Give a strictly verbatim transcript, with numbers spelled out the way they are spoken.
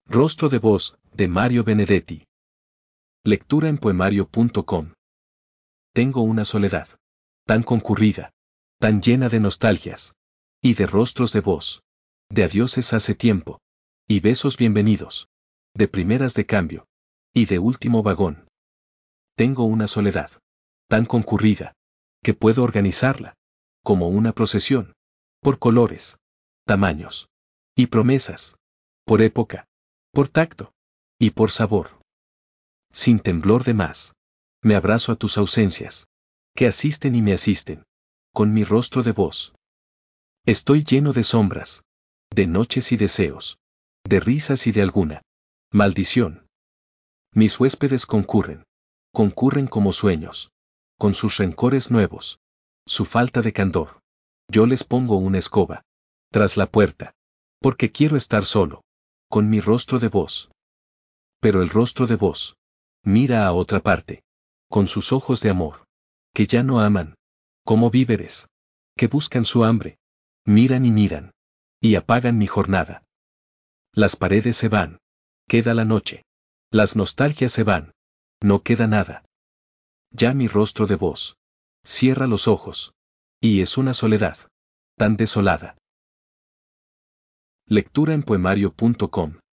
Rostro de voz, de Mario Benedetti. Lectura en poemario punto com. Tengo una soledad. Tan concurrida. Tan llena de nostalgias. Y de rostros de voz. De adioses hace tiempo. Y besos bienvenidos. De primeras de cambio. Y de último vagón. Tengo una soledad. Tan concurrida. Que puedo organizarla. Como una procesión. Por colores. Tamaños. Y promesas. Por época. Por tacto. Y por sabor. Sin temblor de más. Me abrazo a tus ausencias. Que asisten y me asisten. Con mi rostro de voz. Estoy lleno de sombras. De noches y deseos. De risas y de alguna maldición. Mis huéspedes concurren. Concurren como sueños. Con sus rencores nuevos. Su falta de candor. Yo les pongo una escoba. Tras la puerta. Porque quiero estar solo. Con mi rostro de voz. Pero el rostro de voz. Mira a otra parte. Con sus ojos de amor. Que ya no aman. Como víveres. Que buscan su hambre. Miran y miran. Y apagan mi jornada. Las paredes se van. Queda la noche. Las nostalgias se van. No queda nada. Ya mi rostro de voz. Cierra los ojos. Y es una soledad. Tan desolada. Lectura en poemario punto com.